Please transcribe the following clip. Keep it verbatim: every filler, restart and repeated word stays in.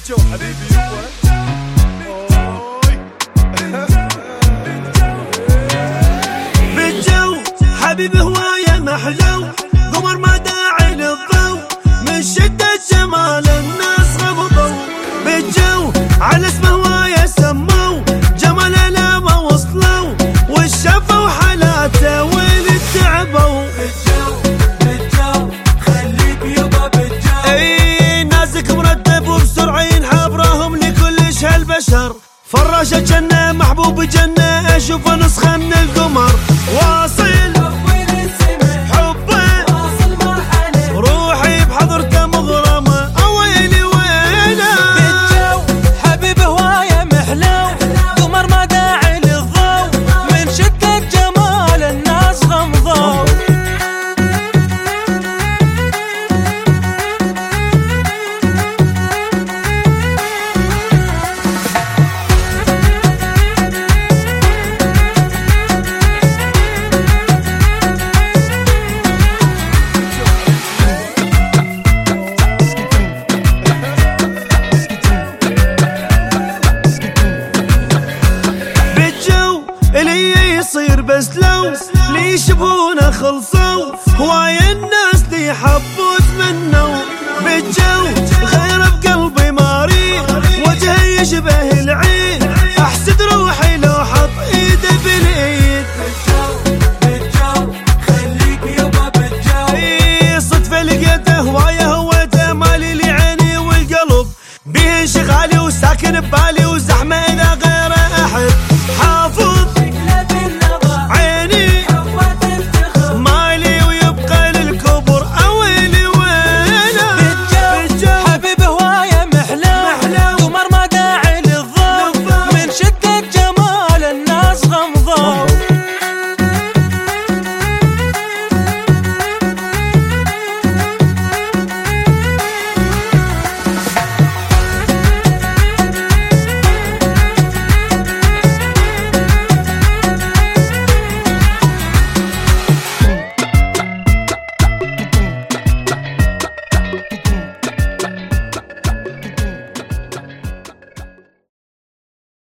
بالجو حبيبي يبا. بالجو حبيبي هواية محلو، قمر ما داعي للضو، من شدة جمال الناس غمضوا. بالجو على اسمه هواية سموا، جماله لما وصلوا، والشافوا حالاته وين تعبوا. بالجو بالجو خليك يبا بالجو، اي نازك مرتب وبسرعة ينحب راهم لكل ش هالبشر. فراشة جنة محبوب جنة، اشوفه نسخة من القمر. واصل حبه روحي بحضرته مغرمة، اويلي وينه. بالجو حبيب هواية محلو، قمر ما داعي للضو، من شدة جمال الناس غمضوا. اللي يصير بس لو لي يشبهونه خلصوا، هواية الناس لي حبوا تمنوا. بالجو غير بقلبي ماري، وجهه يشبه العين، احسد روحي لو حط ايده بالايد. بالجو بالجو خليك يبا بالجو، اي صدفة لقيته هواية هويته، مالي لي عيني والقلب بيه انشغالي وساكن ببالي.